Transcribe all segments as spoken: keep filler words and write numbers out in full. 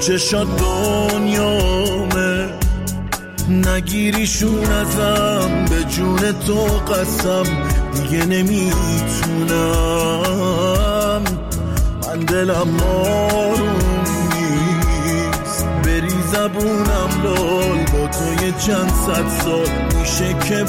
چشات دنیامه، نگیریشون ازم به جون تو قسم، دیگه نمیتونم، من دلم آروم نیست، بری زبونم لال با تو یه چند صد سال میشه که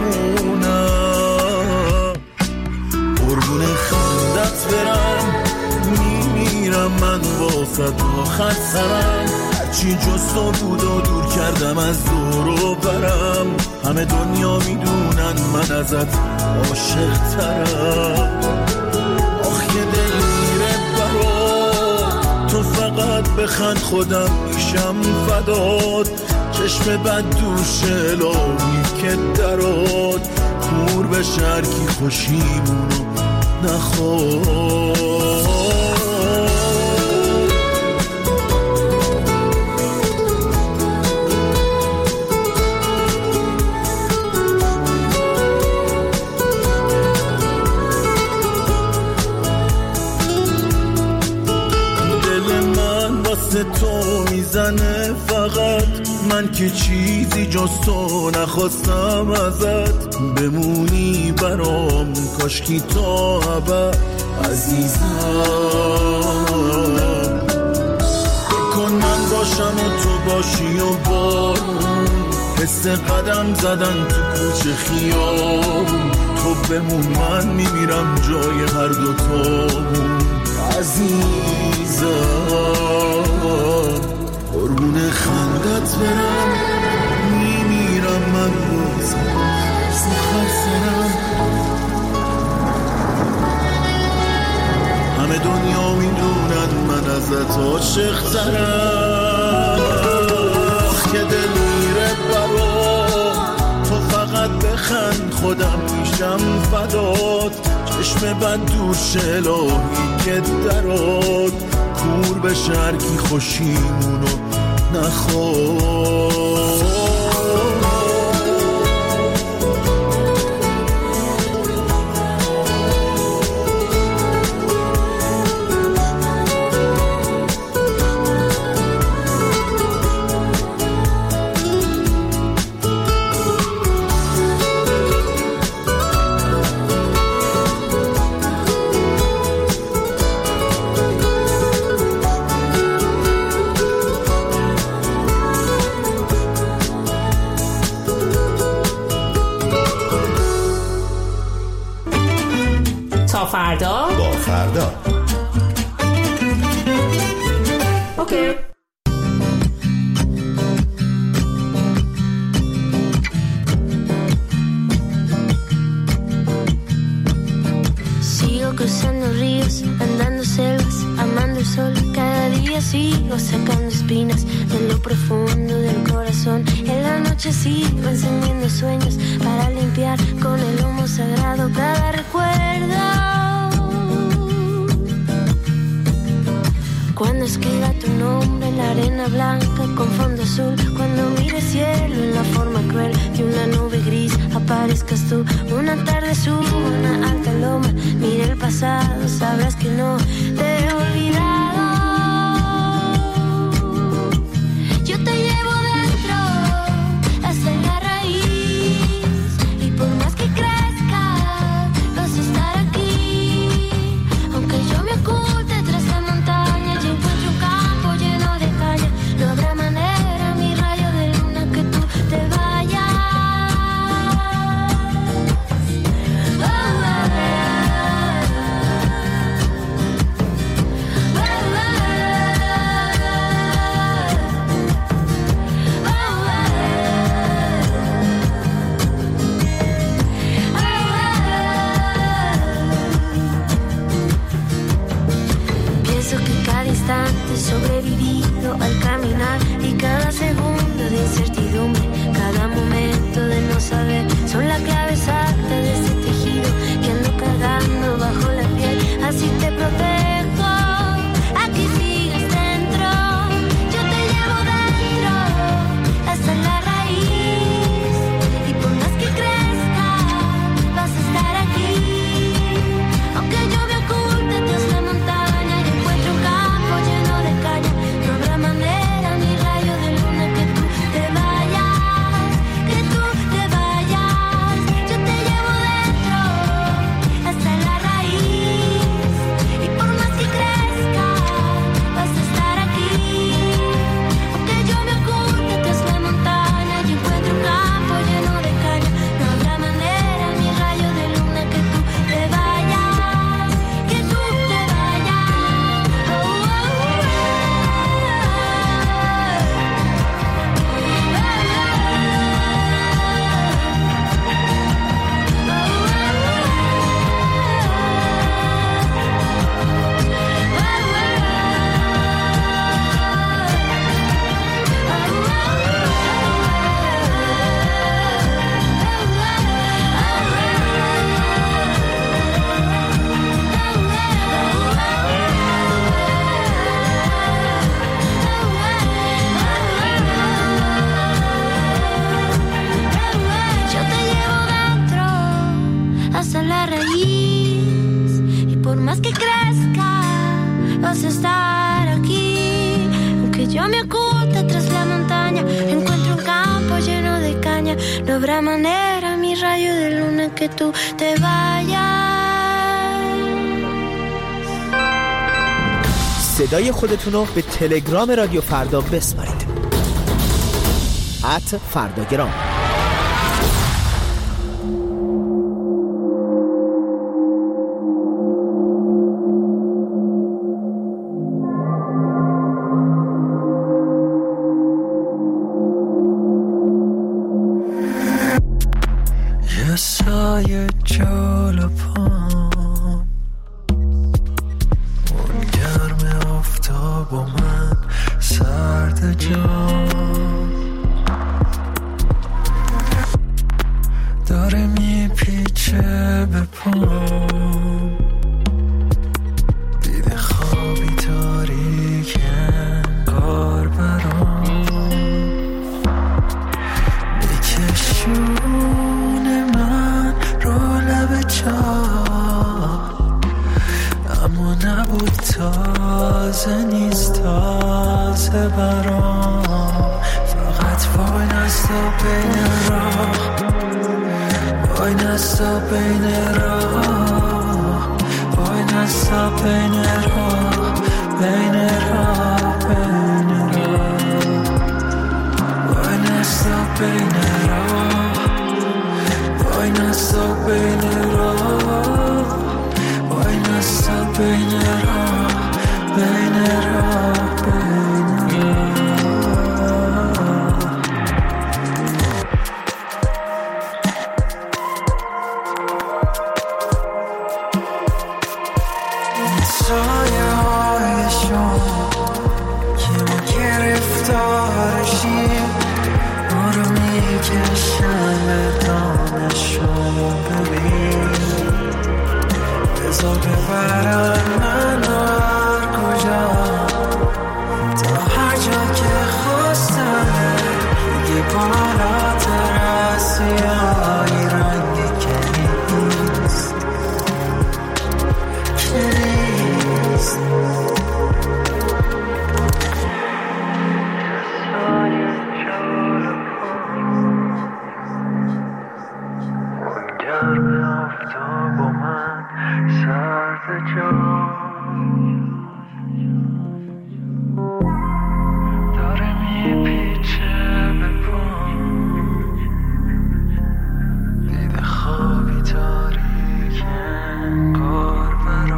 بمونم، قربون خندت برم، میمیرم من واسه تو خسرم، هرچی جز تو بود و دور کردم از دور و برم، همه دنیا میدونن من ازت عاشق ترم، آخ یه دل میره برات، تو فقط بخند خودم میشم فدات، چشم بد دوش الهی که درات، کور به شرکی خوشیمونو نخواد. تو میزنه فقط، من که چیزی جز تو نخواستم ازت، بمونی برام کاشکی تا ابد عزیزم، بکن من باشم و تو باشی و بارون، حس قدم زدن تو کوچه خیابون، تو بمون من میمیرم جای هر دو تامون عزیزم، قربون خندت برم، میمیرم من روز سخر سرم، همه دنیا میدونن من ازت عاشق ترم، که دل میره برام، تو فقط بخند خودم میشم فدات، چشم بد دوش الهی که درات، کور به شرکی خوشیمونو نخواد. فردا با فردا اوکی. Sigo cruzando ríos, andando selvas, amando el sol. Cada día sigo sacando espinas de lo profundo del corazón. En la noche sigo encendiendo sueños para limpiar con el humo sagrado cada recuerdo. Cuando escriba tu nombre en la arena blanca con fondo azul, cuando mire el cielo en la forma cruel de una nube gris, aparezcas tú. Una tarde subo una alta loma, mire el pasado, sabrás que no te he olvidado. Yo te llevo dentro hasta la raíz, y por más que crezca vas a estar aquí, aunque yo me oculte tras la montaña y encuentre un campo lleno de caña, no habrá manera, mi rayo de luna, que tú te vayas. Oh, oh, oh. oculta tras la montaña. Encuentro un campo lleno de caña. No habrá manera, mi rayo de luna, que tú te vayas. صدای خودتون رو به تلگرام رادیو فردا بسپارید. ات فرداگرام. یه سایه جلو پام، اون گرم آفتاب و من سرد جام، داره میپیچه به پام، دیده خوابی تاریک انگار برام میکشونه من رو لب چاه، اما نبود تازه نیست تازه برام، فقط وای نستا بین راه، وای نستا بین راه، وای نستا بین راه، بین راه، بین راه، وای نستا بین راه، وای نستا بین راه، وای نستا بین راه، بین راه، بین راه. سایه های شما که ما گرفتارشیم، ما رو میکشن به دانشون، ببین بذار ببرن من هر کجا، تا هر جا که خواستن، دیگه بالاتر از سیاهی رنگی که نیست، که نیست. گرم آفتاب و من سرد جام، داره میپیچه به پام، دیده خوابی تاریک انگار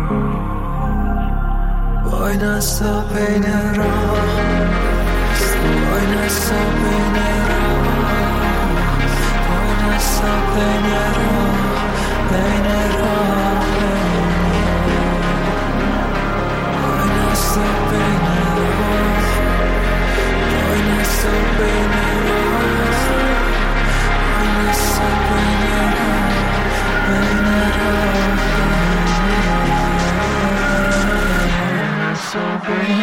برام، وای نستا بین راه، وای نستا بین راه، وای نستا بین راه، بین راه، وای نستا بین راه، وای نستا بین راه، وای نستا بین راه، بین راه، وای نستا بین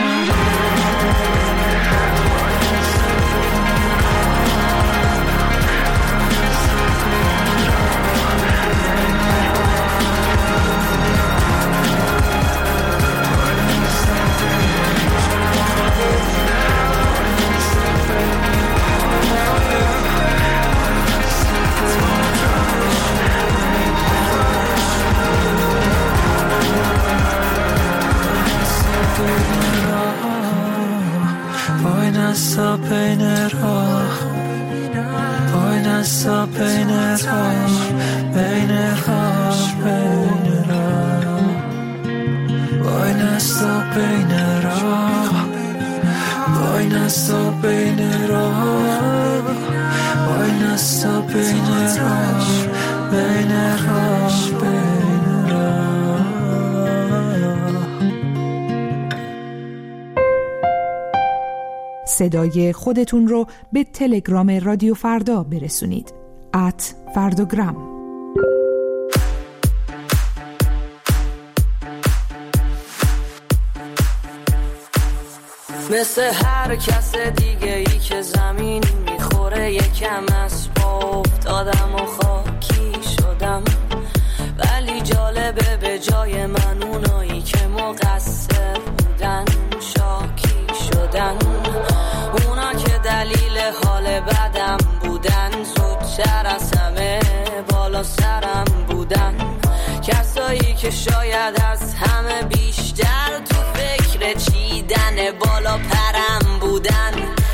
وای نستا بین راه، وای نستا بین راه، بین راه، بین راه، وای نستا بین راه، وای نستا بین راه، وای نستا بین راه، بین راه، بین راه. صدای خودتون رو به تلگرام رادیو فردا برسونید. ات فرداگرام. مثل هر کس دیگه ای که زمین میخوره یکم از پا افتادم و خاکی شدم، ولی جالبه به جای من اونایی که مقصر بودن شاکی شدن. بعدم بودن، زودتر از همه بالا سرم بودن، کسایی که شاید از همه بیشتر تو فکر چیدن بالا پرم بودن.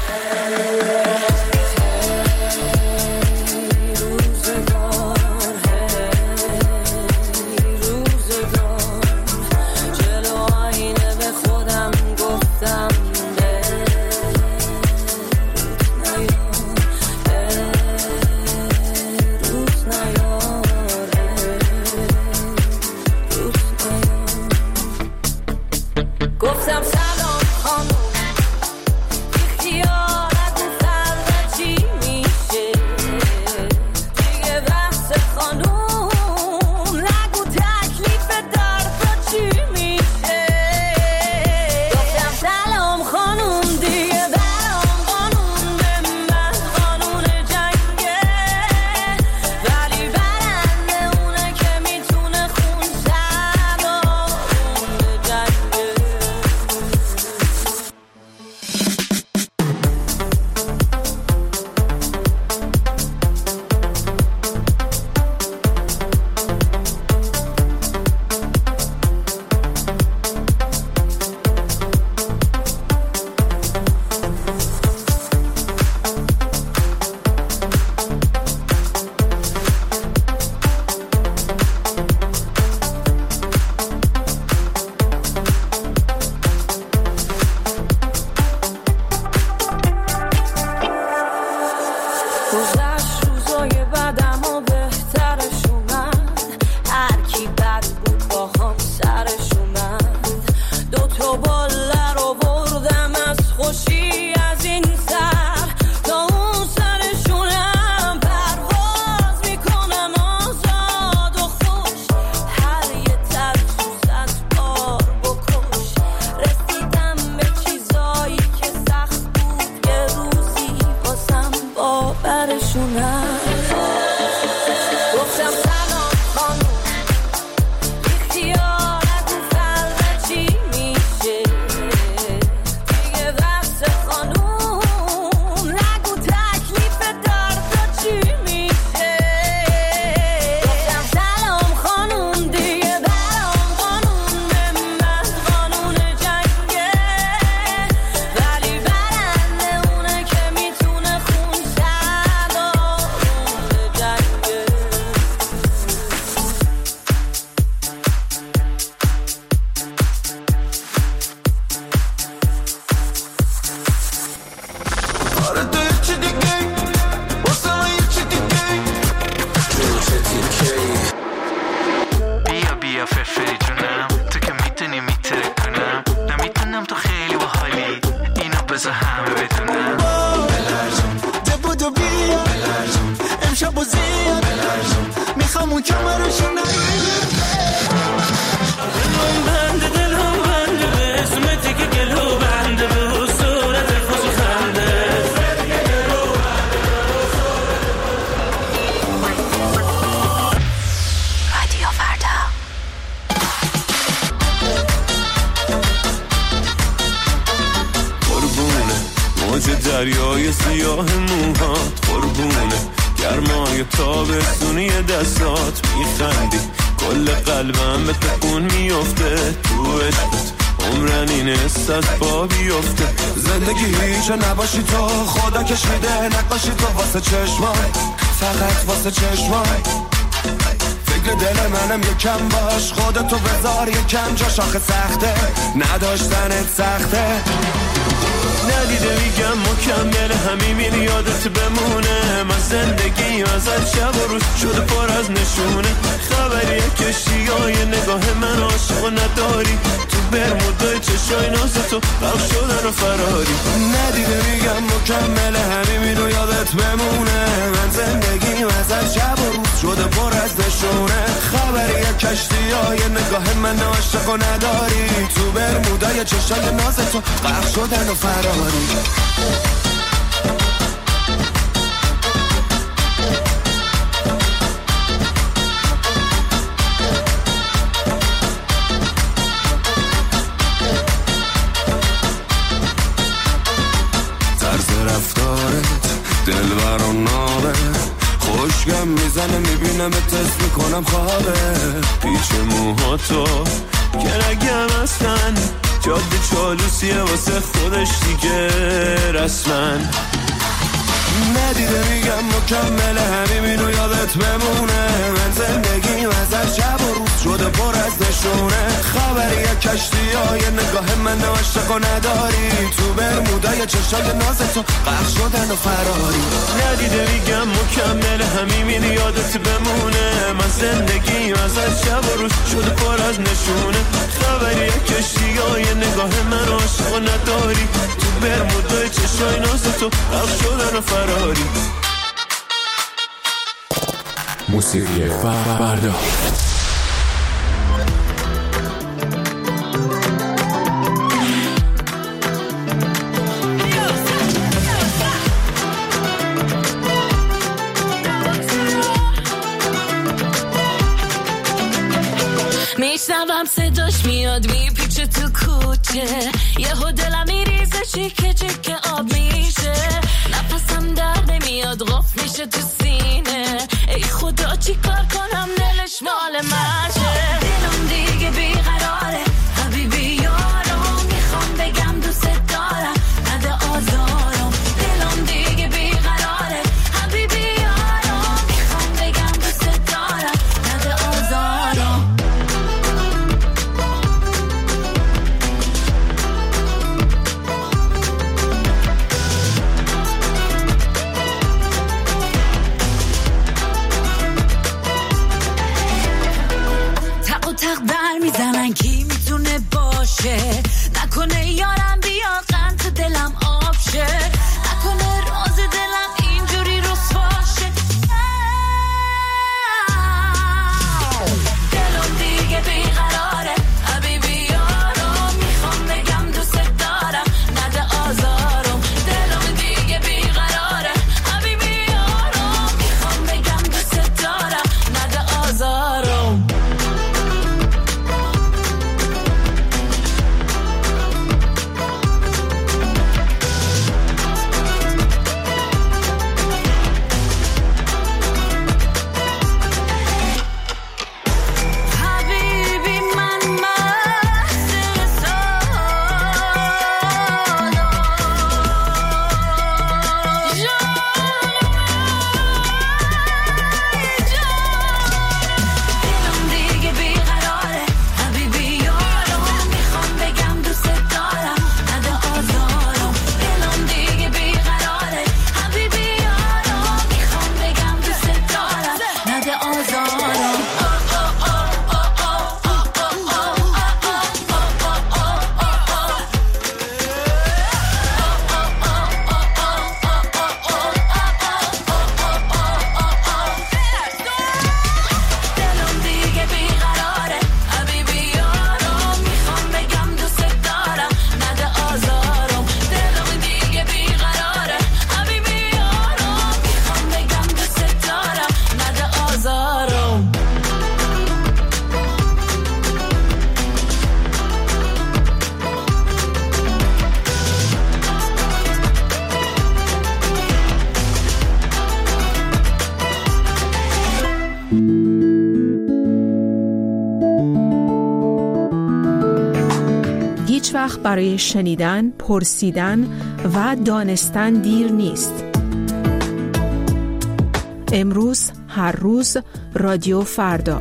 گفتم سلام خانم، اختیارت فردا چی میشه؟ دیگه بحث خانم، نگو تکلیف دردا چی میشه؟ گفتم سلام خانم، دیگه برام قانون به من قانون جنگه، ولی برنده اونه که میتونه خون سرامون جنگه. گذشت روزای بعدم و بهترش اومد، هر کی بد بود با هم سرش اومد، دوتا باله رو بردم از خوشی از این سر تا اون سرشونم، پرواز میکنم آزاد و خوش، هر یه ترسوز از بار بکش، رسیدم به چیزایی که سخت بود یه روزی واسم باورشونم. گفتم سلام خانم، اختیارت فردا چی میشه؟ دیگه بحث خانم، نگو تکلیف دردا چی میشه؟ گفتم سلام خانم، دیگه برام قانون به من قانون جنگه، ولی برنده اونه که میتونه خون سرامون جنگه. آره تو یه چی دیگه، واسه من یه چی دیگه، چه تیکه بیا بیا فرفری جونم، تو که میتونی میتره کنم، نمیتونم تو خیلی باحالی، اینو بذار همه بدونم. بلرزون دبودو بیا بلرزون امشب و زیاد بلرزون، میخوام اون کمرشو نگیر. دلم بنده دلم بنده به اسمتی که گلو بنده به صورت خوش و خنده. رادیو فردا. قربونه موج دریای سیاه موهات، قربونه گرمای تابستونی دستات، میخندی کل قلبم به تکون میفته، تو عشقت عمرن این حس از پا بیفته. زندگی هیچ نباشی تو، خدا کشیده نقاشی تو واسه چشمان، فقط واسه چشمان. فکر دل منم یکم باش، خودتو بذار یکم جا، شاخه سخته نداشتنت سخته. ندیده میگم مکمل همین یادت بمونه، من زندگی ازت شب و روز شده پر از نشونه، خبریه کشتی های نگاه من عاشق و نداری، تو برمودای چشای نازتو غرق شدن و فراری. ندیده میگم مکمل همین یادت بمونه، من زندگی ازت شب و روز شده پر از نشونه، خبریه کشتی های نگاه من عاشق و نداری، تو برمودای چشای نازتو غرق شدن و فراری. طرز رفتارت دل برام نابه خوشگم میزنه میبینم تست میکنم خوابه پیچ موهاتو که نگم اصلا جاده چالوسیه واسه خودش دیگه رسما ندیده میگم مکمل همین و یادت بمونه من زندگیم ازش شب و روز شده پر از نشونه خبری از کشتی های نگاه من عاشق و نداری تو برمودای چشای نازتو غرق شدن و فراری ندیده میگم مکمل همین یادت بمونه من زندگیم ازش شب و روز شده پر از نشونه خبری از کشتی های نگاه من عاشق و نداری تو برمودای چشای نازتو غرق شدن و فراری موسیقی فردا میشنوم صداش میاد میپیچه تو کوچه یهو دلم میریزه چیکه چیکه آب میشه نفسم در نمیاد غف میشه تو سینه ای خدا چی کار کنم دلش مال منشه دلم دیگه بیقراره حبیبی یارم میخوام بگم دوست دارم نده آزارم دلم دیگه بیقراره حبیبی یارم میخوام بگم دوست دارم نده آزارم تق بر میزنن کی میتونه باشه نکنه یارم بیا غم تو دلم آب شه نکنه راز دلم اینجوری رسواشه دلم دیگه بیقراره حبیبی یارم میخوام بگم دوست دارم نده آزارم دلم دیگه بیقراره حبیبی یارم میخوام بگم دوست دارم نده آزارم هیچ وقت برای شنیدن، پرسیدن و دانستن دیر نیست. امروز، هر روز، رادیو فردا.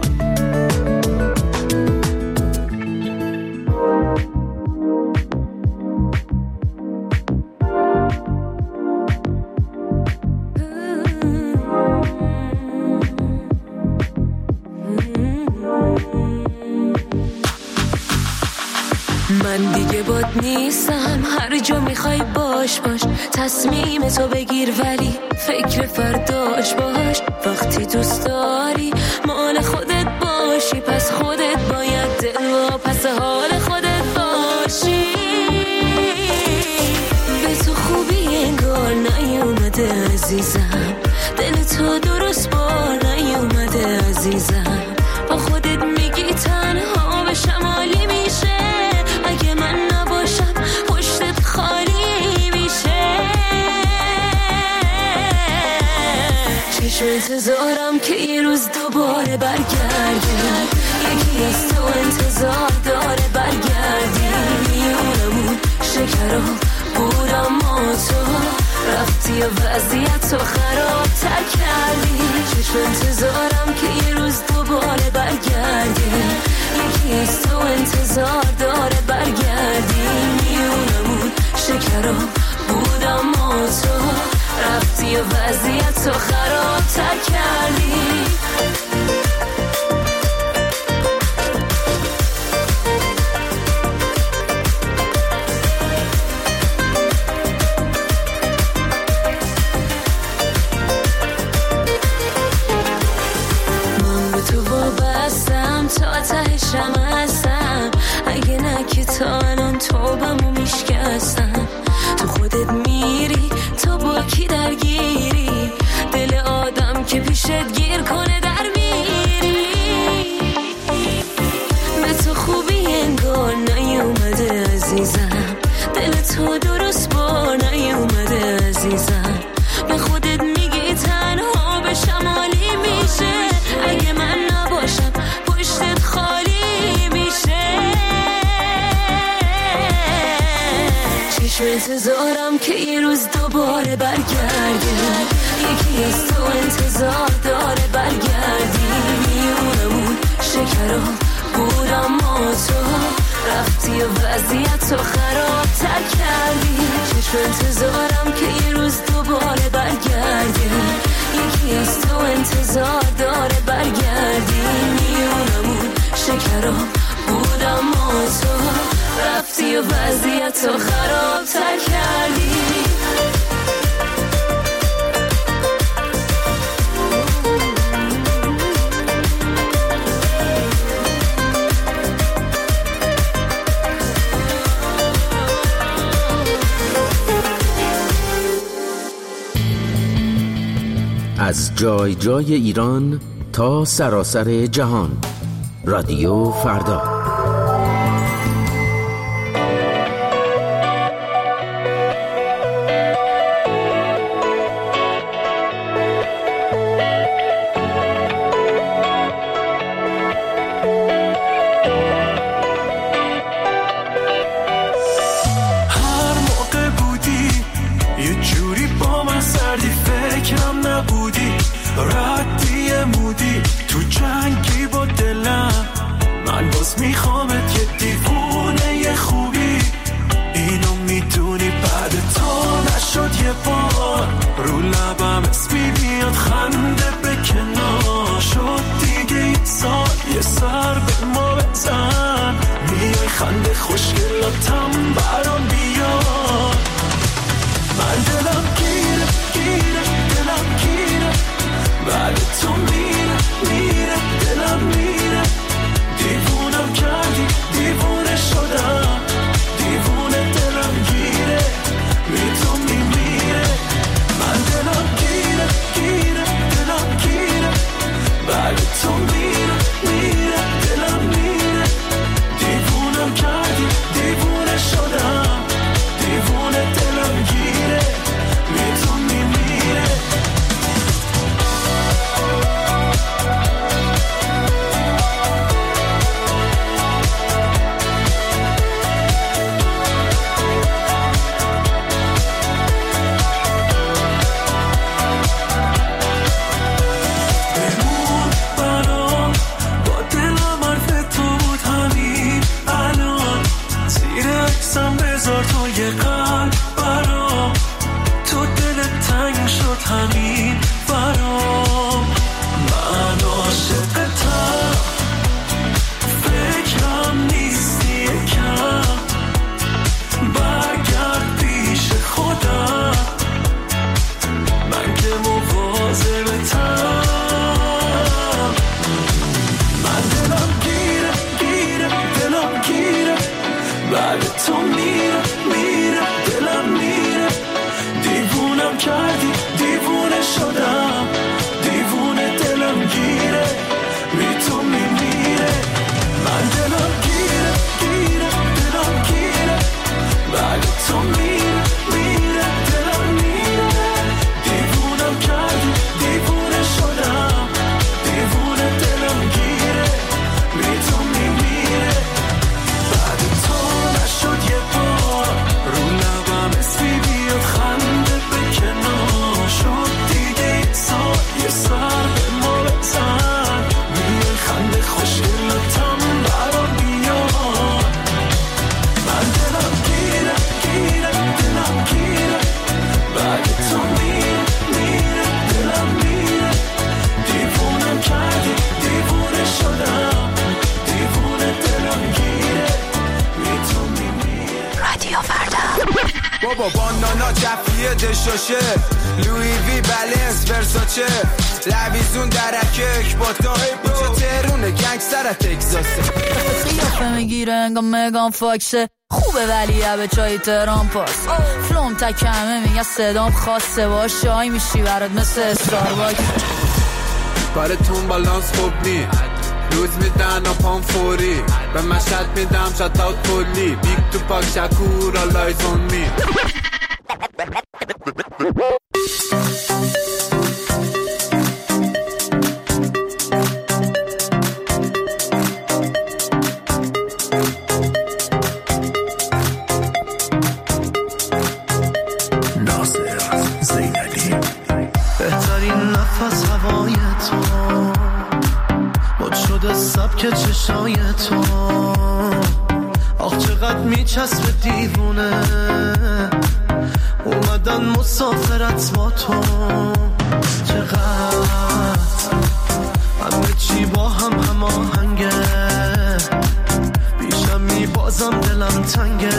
من دیگه باد نیستم هر جا میخوای باش باش تصمیم تو بگیر ولی فکر فرداش باش وقتی دوست داری مال خودت باشی پس خودت باید دل و پس حال خودت باشی به تو خوبی انگار نیومده عزیزم دل تو درست بار نیومده عزیزم با خودت میگی تنها به شمالی میشه اگه من نباشم پشتت خالی میشه چشم انتظارم که یه روز دوباره برگردی، یکی از تو انتظار داره برگردی. میونمون شکرها بود اما تو رفتی و وضعیت تو خراب تر کردی. چشم انتظارم که یه روز دوباره برگردی، یکی از تو انتظار داره برگردی. میونمون شکرها بود اما تو رفتی و وضعیت تو خراب تر کردی. من به تو وابستم تا تهشم هستم، اگه نه که تا الان توبمو میشکستم. تو خودت میری تو با کی درگیری، دل آدم که پیشت گیر کنه در میری. به تو خوبی انگار نیومده عزیزم، دل تو درست بار نیومده عزیزم. به خودت میگی تنها به شمالی میشه، اگه من نباشم پشتت خالی میشه. چشم انتظارم که یه روز دوباره برگردی، یکی از تو انتظار داره برگردی. میونمون شکرها بود اما تو رفتی و وضعیت تو خراب تر کردی. چشم انتظارم که یه روز دوباره برگردی، یکی از تو انتظار داره برگردی. میونمون شکرها بود اما تو رفتی و وضعیت تو خراب تر کردی. از جای جای ایران تا سراسر جهان، رادیو فردا. کردی دیوونه شدم، دیوونه دلم گیره. توی دشاشه لوی وی بلنس ورساچه لویزون درکک با تا اینجا تهرونه گنگستر تگزاسه قیافه میگیره انگام مگان فاکسه خوبه ولی به چای تهران پاس فلوم تکمه میگه صدام خاصه باش شای میشی برات مثل استارباکس کارتون بالانس خوب نی روز میدن و پام فوری به مشهد میدم شات اوت کلی بیگ تو پاک شکور آلایز اون می سبک چشای تو آخ چقدر میچسبه دیوونه اومدن مسافرت با تو چقدر همه چی با هم هماهنگه بیشم میبازم دلم تنگه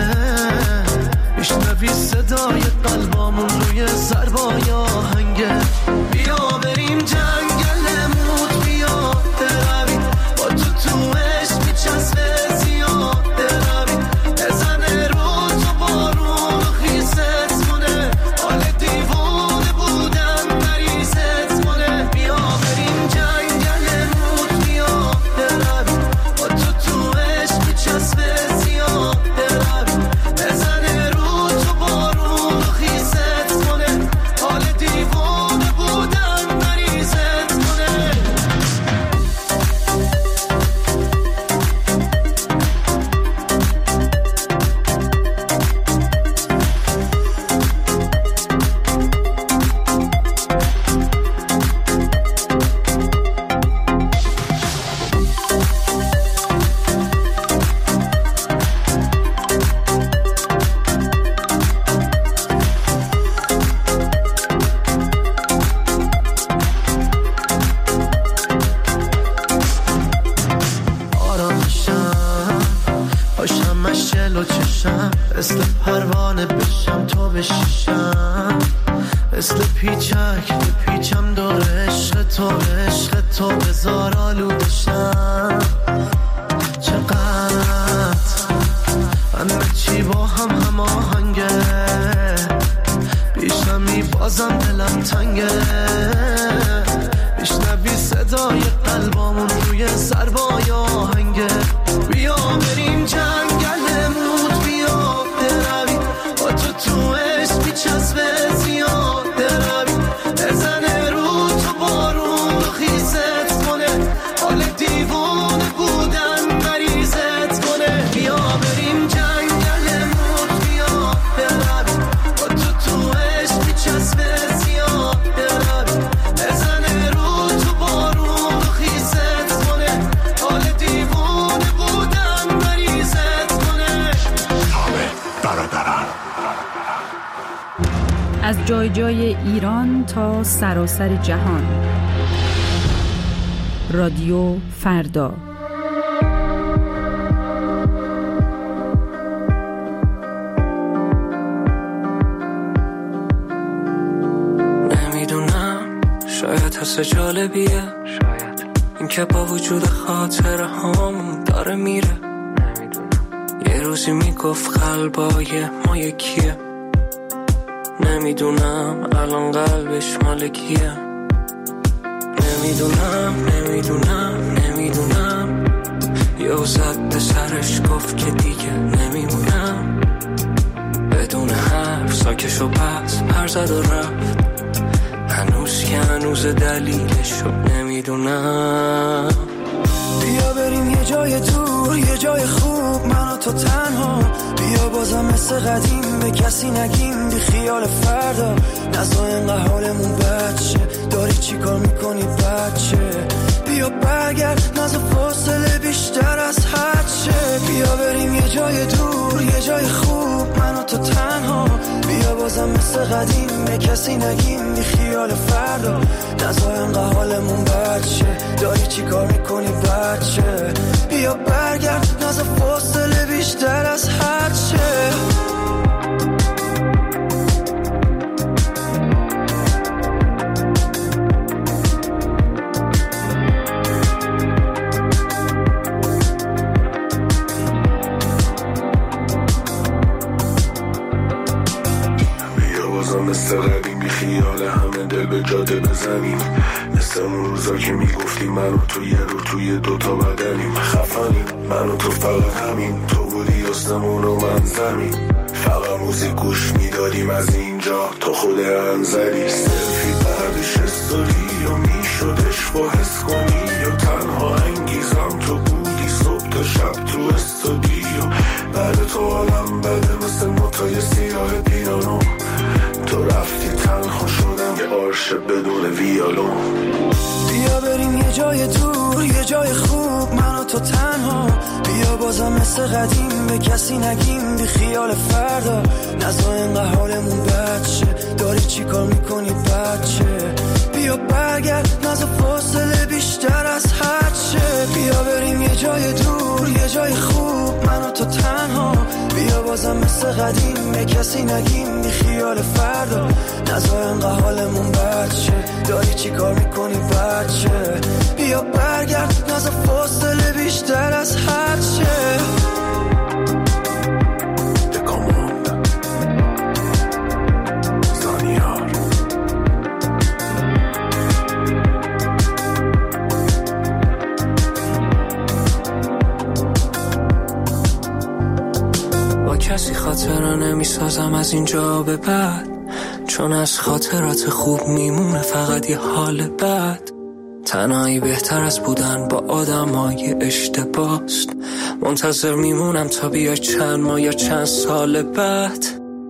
میشنوی صدای قلبامون روی ضربای آهنگه بیا بریم جنگل موت بیا دروی با تو تو عشق میچسبه زیاده روی بزنه رو تو بارون و خیست کنه حال دیوانه بودن مریضت کنه بیا بریم جنگل موت بیا دروی با تو تو عشق میچسبه زیاده روی بزنه رو تو بارون و خیست کنه حال دیوانه بودن مریضت کنه مثل پروانه بشم تو بشیشم مثل پیچک پیچم دور عشق تو عشق تو بزار آلو بشم چقدر همه چی با هم هماهنگه بیشم میبازم دلم تنگه میشنوی صدای قلبامون روی ضربای آهنگه بیا بریم جنگل موت بیا دروی با تو تو عشق میچسبه زیاده روی بزنه رو تو بارون و خیزت کنه حال دیوانه بودن مریضت کنه بیا بریم جنگل موت بیا دروی با تو تو عشق میچسبه زیاده روی بزنه رو تو بارون و خیزت کنه حال دیوانه بودن مریضت کنه همه برادران از جای جای ایران تا سراسر جهان. رادیو فردا. نمیدونم شاید حس جالبیه شاید این که با وجود خاطره هامون داره میره نمیدونم یه روزی میگفت قلبای ما یکیه نمیدونم الان قلبش مال کیه نمیدونم نمیدونم نمیدونم یه زد به سرش گفت که دیگه نمیمونم بدون حرف ساکشو پس پر زد و رفت هنوز که هنوز دلیلشو نمیدونم بیا بریم یه جای دور یه جای خوب من و تو تنها بیا بازم مثل قدیم به کسی نگیم بی خیال فردا نزا اینقدر حالمون بد شه داری چی کار میکنی بچه بیا برگرد نزا فاصله بیشتر از حد شه بیا بریم یه جای دور یه جای خوب من و تو تنها بیا بازم مثل قدیم به کسی نگیم بی خیال فردا نزا اینقدر حالمون بد شه داری چی کار میکنی بچه بیا برگرد نزا فاصله بیشتر از حد شه قدیم بی خیال همه دل به جاده بزنیم، مثل اون روزا که میگفتی من و تو یه رو توی دوتا بدنیم. خفنیم من و تو فقط همین، تو بودی آسمون و من زمین، فقط موزیک گوش میدادیم از اینجا تا خود انزلی. سلفی بعدش استوری و میشدش با حس کنی یا تنها انگیزم تو بودی صبح تا شب تو استودیو. بعد تو عالم بده مثل نوتای سیاه پیانو، تو رفتی تنها شدم یه عرش بدون ویالون. بیا بریم یه جای دور یه جای خوب من و تو تنها، بیا بازم مثل قدیم به کسی نگیم بی خیال فردا. نزا اینقدر حالمون بچه داری چی کار میکنی بچه، بیا برگرد نزا فاصله بیشتر از هرچه. بیا بریم یه جای دور یه جای خوب من و تو تنها، بیا بازم مثل قدیم به کسی نگیم بی خیال فردا. نزا اینقدر حالمون بچه داری چی کار میکنی بچه، بیا برگرد نزا فاصله بیشتر از هرچه. کسی خاطره نمیسازم از اینجا به بعد، چون از خاطرات خوب میمونه فقط یه حال بد. تنهایی بهتر از بودن با آدمای اشتباست، منتظر میمونم تا بیای چند ماه یا چند سال بعد.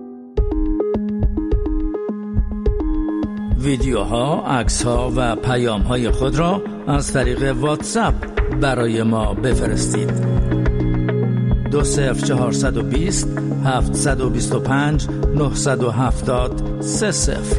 ویدیوها، عکس‌ها و پیام‌های خود را از طریق واتساپ برای ما بفرستید. دو صفر چهارصد و بیست هفتصد و بیست و پنج نهصد و هفتاد سه صفر.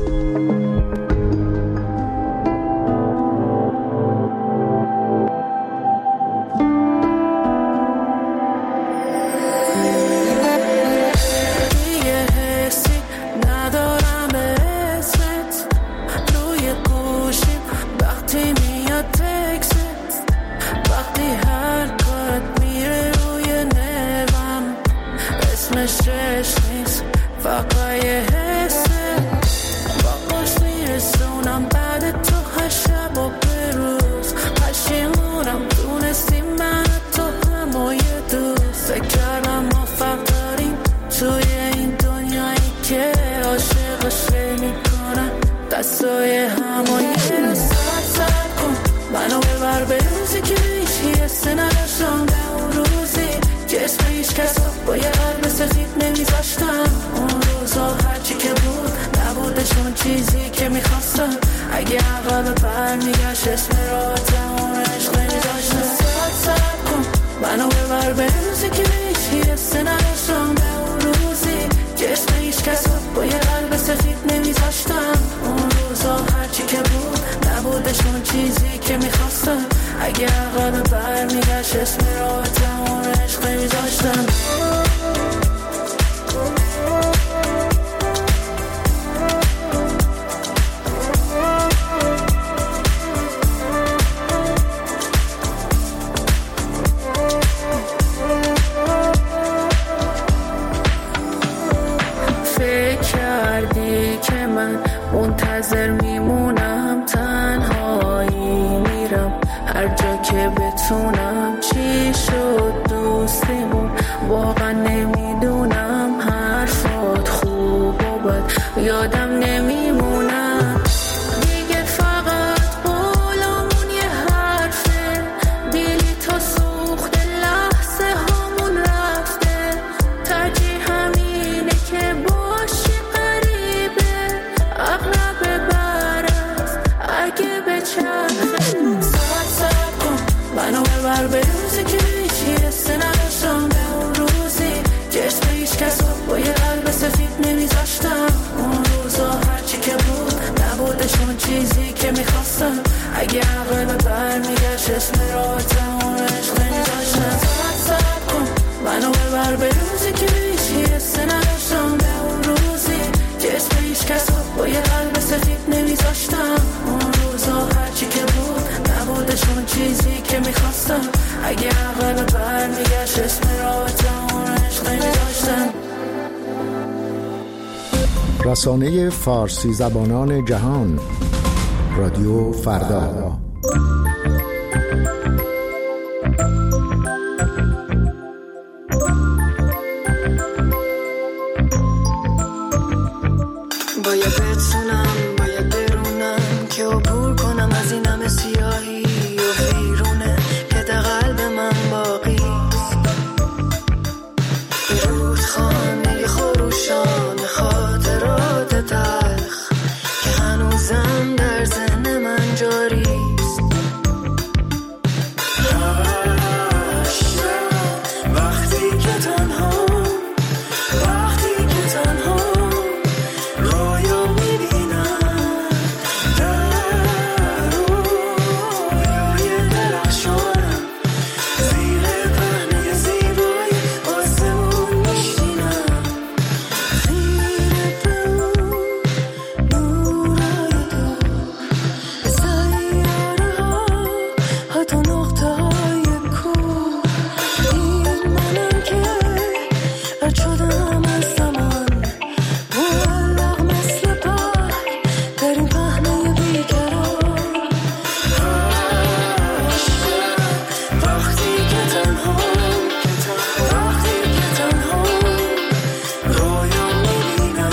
رسانه فارسی زبانان جهان، رادیو فردا. باید بتونم، باید برونم که عبور کنم از این همه سیاهی و ویرونه که در قلب من باقیست. به رودخانه خروشان خاطرات تلخ که هنوزم در ذهن من جاریست. وقتی که تنها وقتی که تنها رویا میبینم در رویای درخشانم زیر پهنه زیبایی آسمون میشینم. خیره به اون نورای دور به سیاره ها حتی نقطه های کور. این منم که رد شدم از زمان معلق مثل پر در این پهنه بیقرار. وقتی که تنها وقتی که تنها رویا میبینم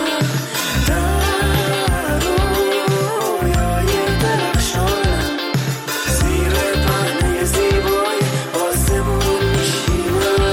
در رویای درخشانم زیر پهنه زیبای آسمون میشینم.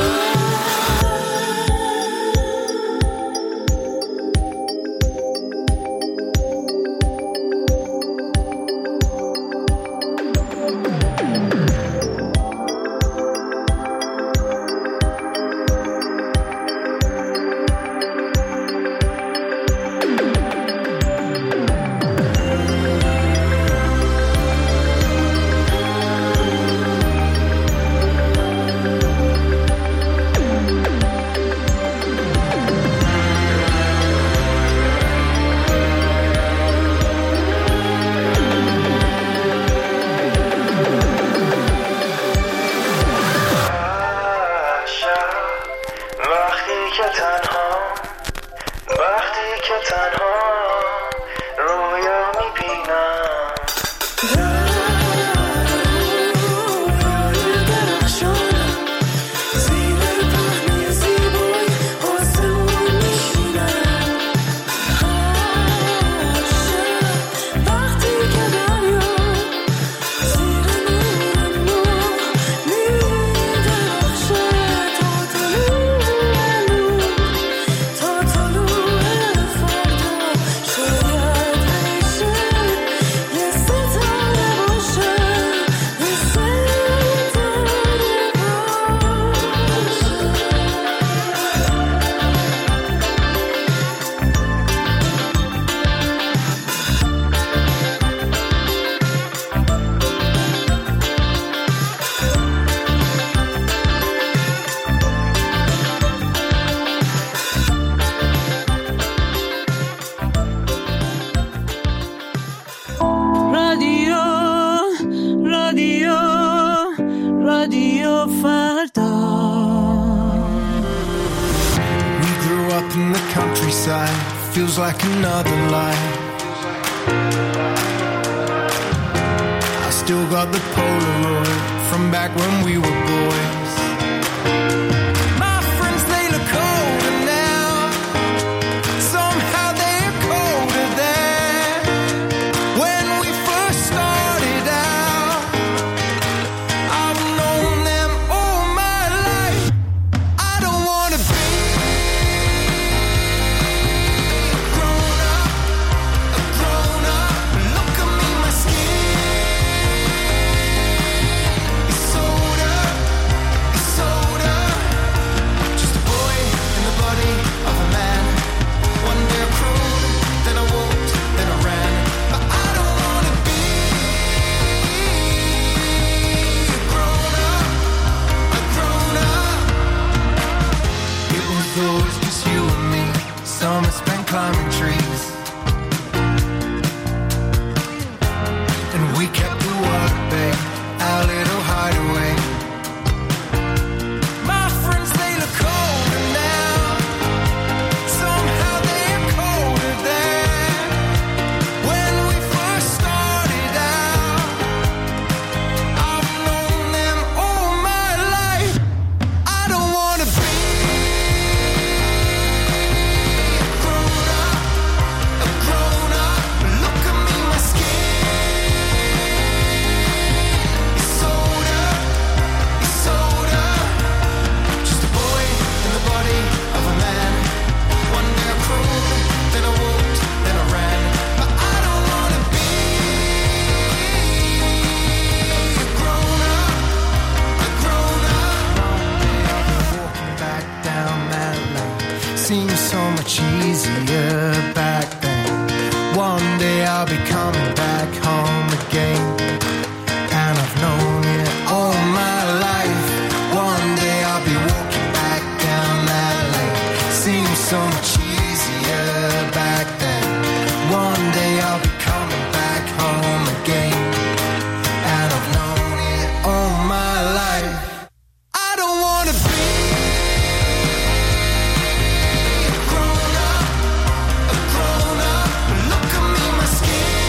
وقتی که تنها وقتی که تنها رویا میبینم رویای درخشانم زیر پهنه زیبای آسمون میشینم. وقتی که دریا زیر نور نور میدرخشه تا طلوع تا طلوع فردا. شاید بشه یه ستاره باشه یه ستاره رادیو رادیو رادیو فردا. We grew up in the countryside, feels like another life. I still got the Polaroid from back when we were boys. My friends, they look older now. Somehow they're colder than when we first started out. I've known them all my life. I don't wanna be grown up, grown up. Look at me, my skin is soda, is soda. I'll be coming back home again. And I've known it all my life. One day I'll be walking back down that lane. Seems so much easier back then. One day I'll be coming back home again. And I've known it all my life. I don't wanna be a grown up, a grown up. Look at me, my skin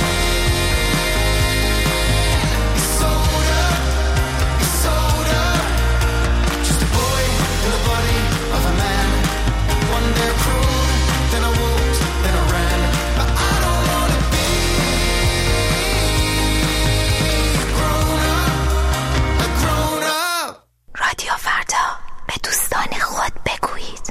is sold up, is sold up. Just a boy in the body of a man. One day I crawled, then I walked, then I ran. But I don't wanna be a grown up, a grown up. رادیو فردا، به دوستان خود بگویید.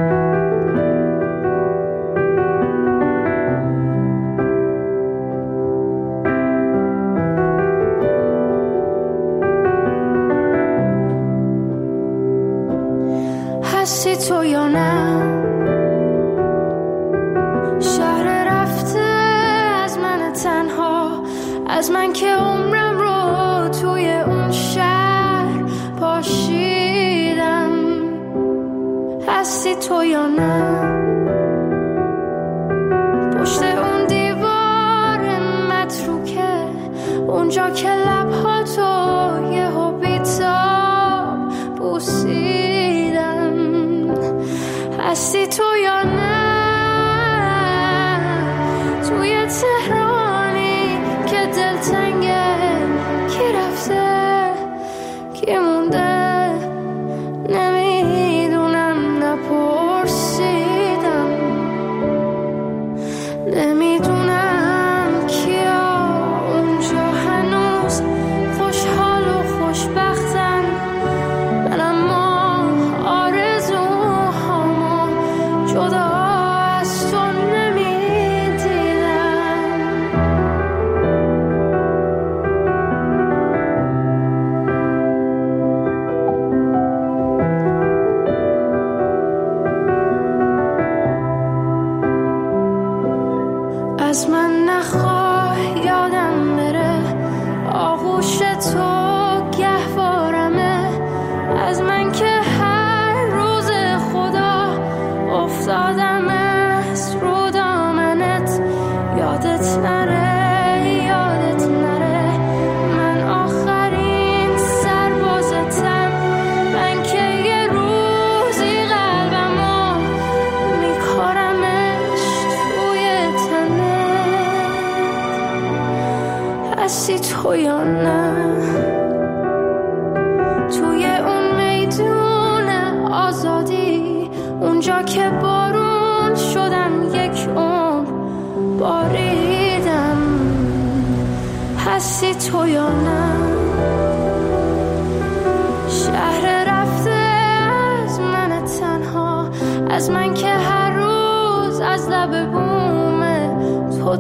هستی تو یا نه؟ شهر رفته از من تنها، از من که عمرم رو توی اون شهر پاشیدم. هستی تو یا نه؟ پشت اون دیوار متروکه، اونجا که لبها تو یه هو بیتاب بوسیدم. هستی تو یا نه؟ توی تهرانی که دلتنگه، کی رفته کی مونده نمیدونم، نپرسیدم. نمیدونم کیا اونجا هنوز خوشحال و خوشبختن. من اما آرزوهامو جدا از تو نمیدیدم. از من نخواه یادم بره، آغوش تو گهوارمه. از من که هر روز خدا افتادم از رو دامنت. یادت نره، یادت نره، من آخرین سربازتم. من که یه روزی قلبمو میکارمش توی تنت. هستی تو یا نه؟ توی اون میدون آزادی، اونجا که بارون شدم یک عمر باریدم. هستی تو یا نه؟ شهر رفته از من تنها، از من که هر روز از لب بوم تو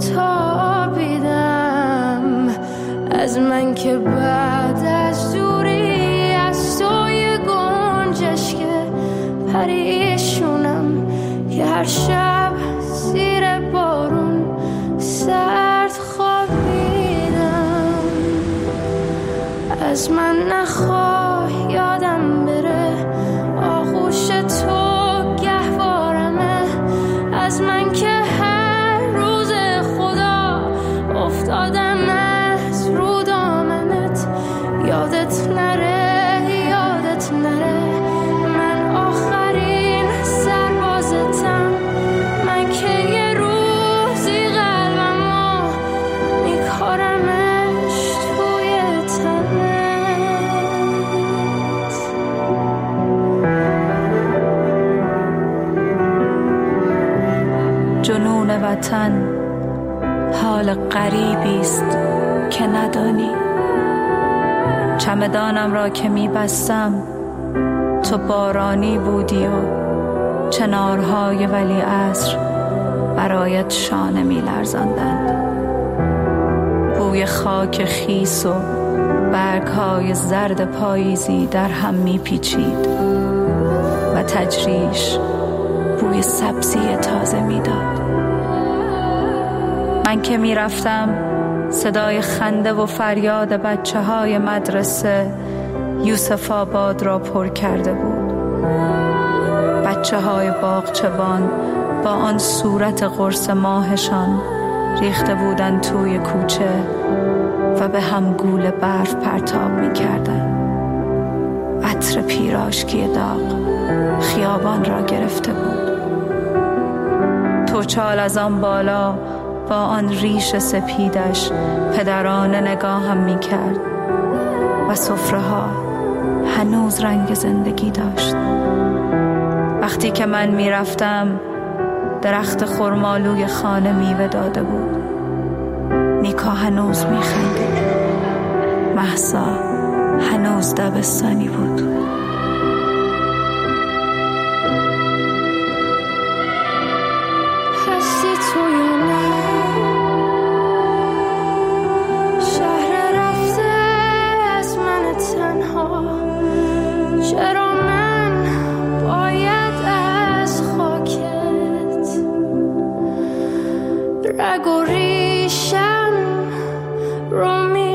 تابیدم. از من که بعد از دوری از تو یه گنجش که پریشونم، که هر شب زیر بارون سرد خوابیدم. از من نخواه یادم بره، آغوش تو گهوارمه. از من که هر روز خدا افتادم از رو دامنت. یادت نره، یادت نره، من آخرین سربازتم. من که یه روزی قلبمو میکارمش توی تنت. جنون وطن حال غریبیست که ندانی. چمدانم را که میبستم تو بارانی بودی و چنارهای ولی عصر برایت شانه میلرزاندند. بوی خاک خیس و برگهای زرد پاییزی در هم میپیچید و تجریش بوی سبزی تازه میداد. من که می رفتم صدای خنده و فریاد بچه های مدرسه یوسف آباد را پر کرده بود. بچه های باغچبان با آن صورت قرص ماهشان ریخته بودند توی کوچه و به هم گول برف پرتاب می کردن. عطر پیراشکی داغ خیابان را گرفته بود. توچال از آن بالا با آن ریش سپیدش پدرانه نگاهم می کرد و سفره ها هنوز رنگ زندگی داشت. وقتی که من می رفتم درخت خرمالوی خانه میوه داده بود. نیکا هنوز می خندید. مهسا هنوز دبستانی بود. هستی تو یا نه؟ شهر رفته از من تنها. چرا من باید از خاکت رگ و ریشم رو می